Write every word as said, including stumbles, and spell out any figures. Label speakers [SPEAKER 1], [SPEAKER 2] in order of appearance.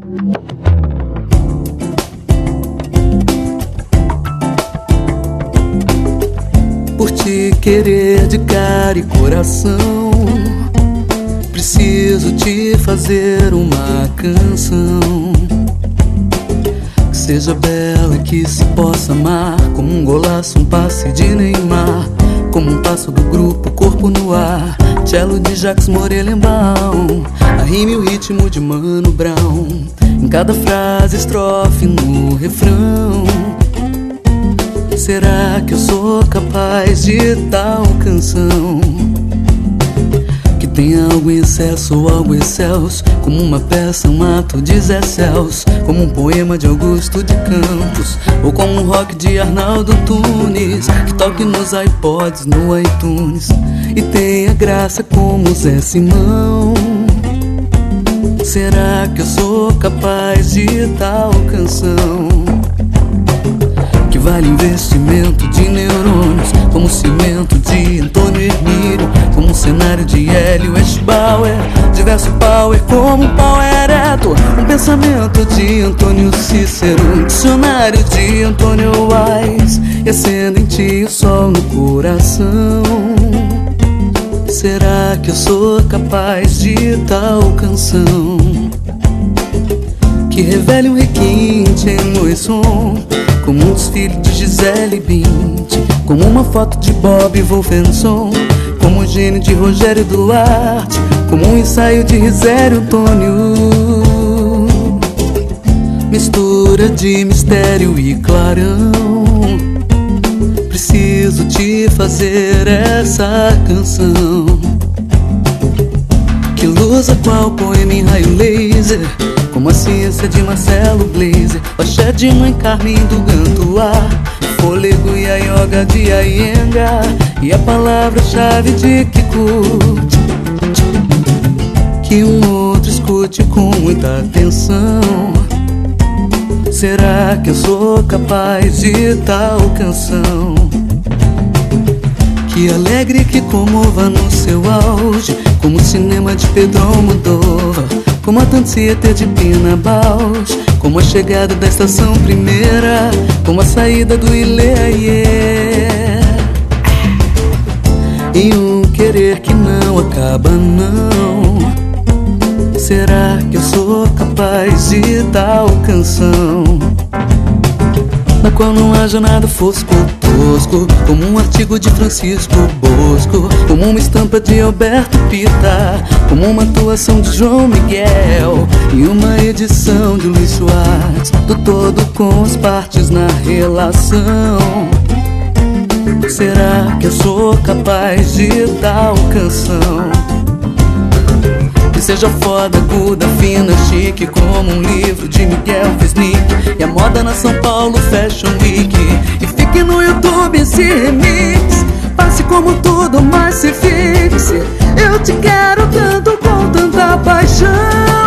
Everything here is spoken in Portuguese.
[SPEAKER 1] Por te querer de cara e coração, preciso te fazer uma canção que seja bela e que se possa amar, como um golaço, um passe de Neymar, como um passo do grupo Corpo no Ar, cello de Jacques Morelenbaum, a rima e o ritmo de Mano Brown, em cada frase, estrofe, no refrão. Será que eu sou capaz de tal canção que tem algo em excesso ou algo excelso, como uma peça, um ato de Zé Celso, como um poema de Augusto de Campos, ou como um rock de Arnaldo Tunes, que toque nos iPods, no iTunes, e tenha graça como Zé Simão. Será que eu sou capaz de tal canção que vale investimento de neurônios, como cimento de Antônio Hermílio, como um cenário de Hélio Eschbauer, diverso power como um pau ereto, um pensamento de Antônio Cícero, um dicionário de Antônio Wise, e acenda em ti o sol no coração. Será que eu sou capaz de tal canção que revele um requinte em Moisson, como um desfile de Gisele Bündchen, como uma foto de Bob Wolfenson, como um gênio de Rogério Duarte, como um ensaio de Risério Antônio, mistura de mistério e clarão. Preciso te fazer essa canção que luza qual poema em raio laser, como a ciência de Marcelo Blazer, o axé de Mãe Carmen do Gantuá, fôlego e a yoga de Iyengar, e a palavra-chave de Kikuchi, que um outro escute com muita atenção. Será que eu sou capaz de tal canção que alegre, que comova no seu auge, como o cinema de Pedro Almodóvar, como a Tantieta de Pina Bausch, como a chegada da estação primeira, como a saída do Ileaie, e um querer que não acaba não. Será que eu sou capaz de tal canção na qual não haja nada fosco ou tosco, como um artigo de Francisco Bosco, como uma estampa de Alberto Pita, como uma atuação de João Miguel e uma edição de Luiz Schwartz, do todo com as partes na relação. Será que eu sou capaz de tal canção que seja foda, aguda, fina, chique, como um livro de Miguel Wisnik, e a moda na São Paulo Fashion Week, e fique no YouTube esse remix, passe como tudo, mas se fixe. Eu te quero tanto, com tanta paixão.